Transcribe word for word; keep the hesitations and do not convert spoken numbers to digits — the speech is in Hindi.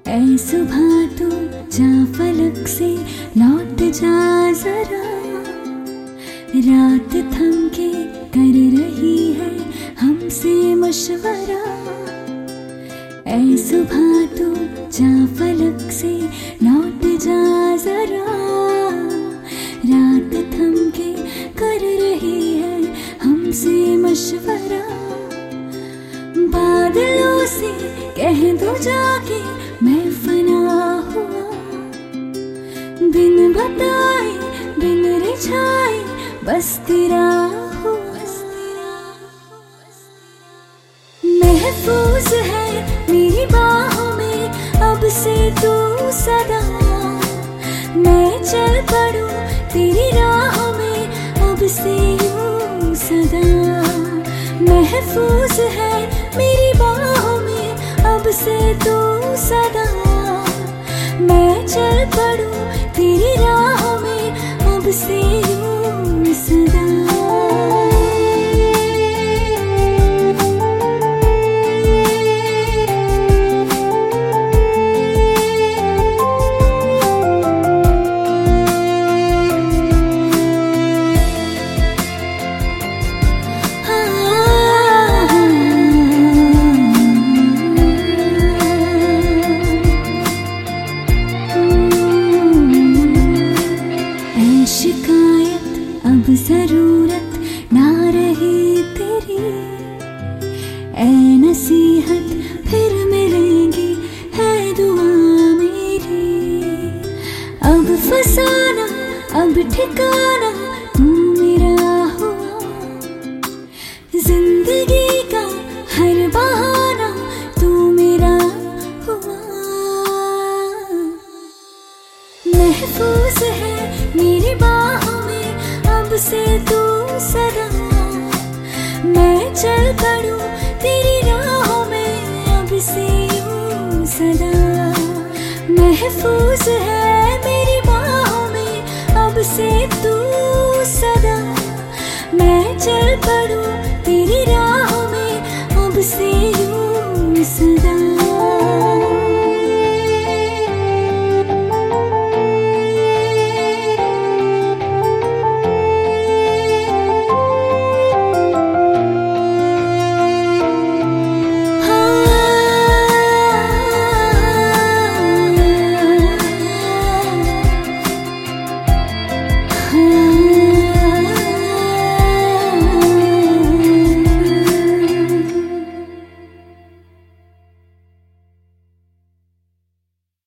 ऐ सुबह तू जा फलक से लौट जा जरा, रात थम के कर रही है हमसे मशवरा। ऐ सुबह तू जा फलक से लौट जा जरा, रात थम के कर रही है हमसे मशवरा। बादलों से कह दो जाके मैं फना हुआ, बिन बताए बिन रिझाए बस तेरा हुआ। महफूज है मेरी बाहों में अब से तू सदा, मैं चल पड़ूं तेरी राहों में अब से यूं सदा। महफूज है मेरी बाहों में अब से तू सदा, मैं चल पड़ूं तेरी राहों में अब से यूं सदा। शिकायत अब जरूरत ना रही तेरी, ऐ नसीहत फिर मिलेंगी है दुआ मेरी। अब फसाना अब ठिकाना तू मेरा हुआ, जिंदगी का हर बहाना तू मेरा हुआ। महफूज है मेरी बाहों में अब से तू सदा, मैं चल पड़ूं तेरी राहों में अब से यूं सदा। महफूज है मेरी बाहों में अब से तू सदा, मैं चल पड़ूं तेरी राहों में अब से यूं सदा।